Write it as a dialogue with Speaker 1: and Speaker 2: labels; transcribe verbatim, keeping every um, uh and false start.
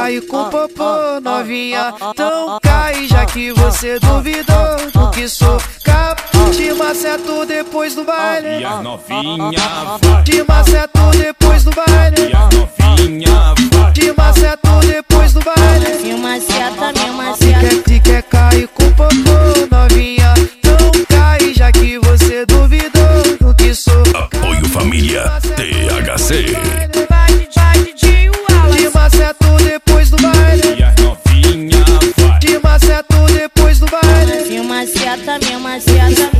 Speaker 1: cai com popô, novinha. Então cai, já que você duvidou do que sou capaz. Te maceto depois do baile.
Speaker 2: E as novinha vai.
Speaker 1: Te maceto depois do baile.
Speaker 2: E as novinha vai.
Speaker 1: Te maceto depois do baile.
Speaker 3: Me maceta, me
Speaker 1: Se
Speaker 3: maceta.
Speaker 1: quer, se quer cair com popô, novinha. Então cai, já que você duvidou do que sou.
Speaker 4: Apoio Família T H C.
Speaker 1: Te maceto depois do baile.
Speaker 2: E as novinha vai.
Speaker 1: Te maceto depois do baile.
Speaker 3: Me maceta, me maceta.